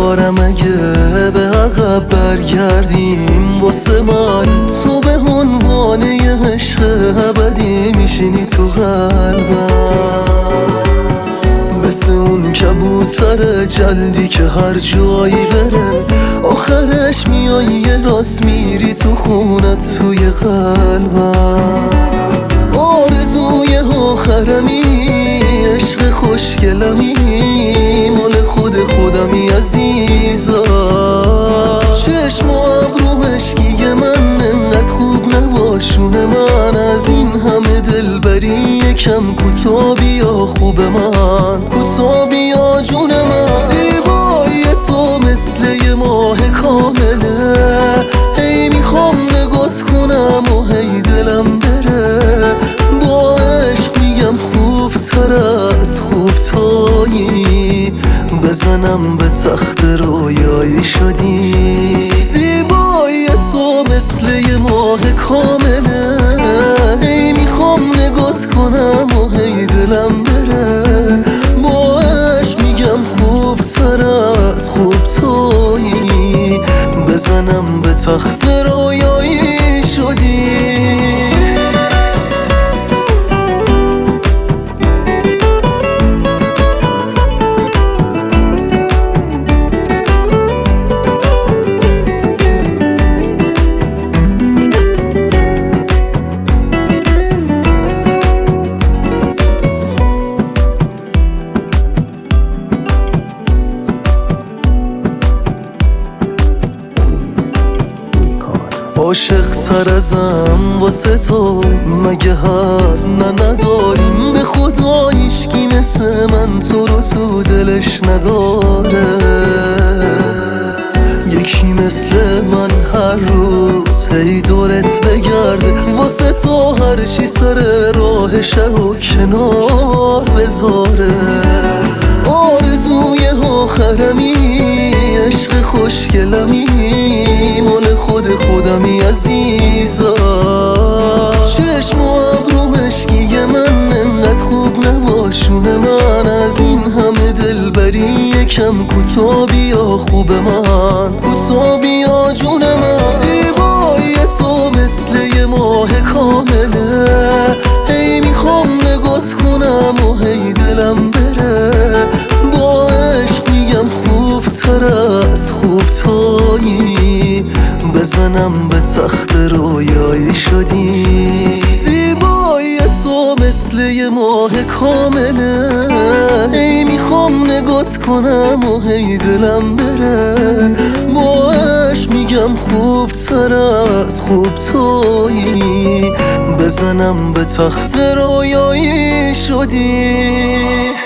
امیدوارم اگه به عقب برگردیم واسه من تو به عنوان یه عشق ابدی میشینی تو قلبم، مثل اون کبوتر جلدی که هر جایی بره آخرش میای یه راست میری تو خونت توی قلبم. آرزوی آخرمی عشق خوشگلمی مال خودمی عزیزا، چشم و ابرو مشکی من انقدر خوب نباشونه من، از این همه دلبری یکم کوتا بیا خوب من، کوتا بیا جون من. زیبایی تو مثل یه ماه کامله، هی میخوام نگات کنم و هی دلم بره، با عشق میگم خوب تر از خوب تویی، بزنم به تخت رویایی شدی. زیبایی تو مثل یه ماه کامله، هی میخوام نگات کنم و هی دلم بره، با عشق میگم خوب تر از خوب تویی، بزنم به تخت رویایی شدی. عاشق تر ازم واسه تو مگه هست؟ نه نداریم به خدا هیچکی مثل من تو رو تو دلش نداره، یکی مثل من هر روز هی دورت بگرده واسه تو هر چی سر راهش رو کنار بذاره. آرزوی آخرمی عشق خوشگلمی مال خودمی عزیزا، چشم و ابرو مشکی من انقدر خوب نباشونه من، از این همه دلبری یکم کوتا بیا خوب من، کوتا بیا جون من. زیبایی تو مثل یه ماه کامله، هی میخوام نگات کنم و هی دلم بره، با عشق میگم خوب تر از خوب تویی، بزنم به تخت رویایی شدی. زیبایی تو مثل یه ماه کامله، هی میخوام نگات کنم و هی دلم بره، با عشق میگم خوب تر از خوب تویی، بزنم به تخت رویایی شدی.